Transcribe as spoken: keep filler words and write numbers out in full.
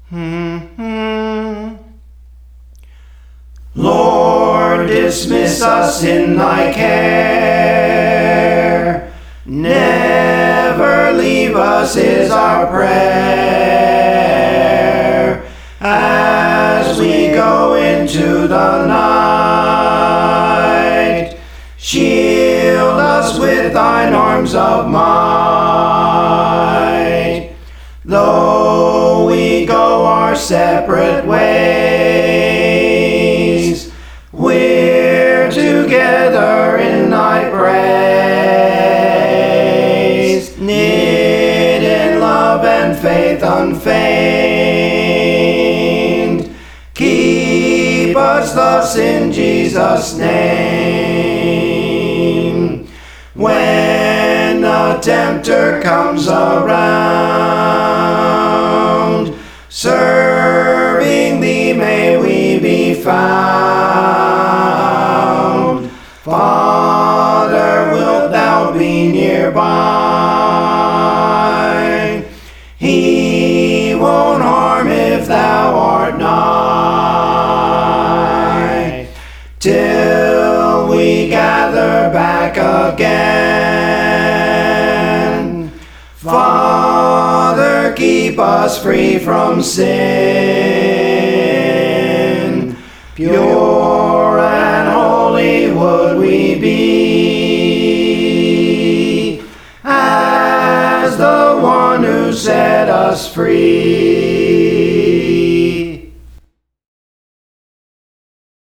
Mm-hmm. Lord, dismiss us in thy care. Never leave us is our prayer. As we go into the night, shield us with thine arms of might. Though we go our separate ways, we're together in thy praise, knit in love and faith unfeigned. Keep us thus in Jesus' name. When the tempter comes around, serving thee may we be found. Father, wilt thou be nearby? He won't harm if thou art nigh. Till we gather back again, Father, keep us free from sin. Pure and holy would we be, as the one who set us free.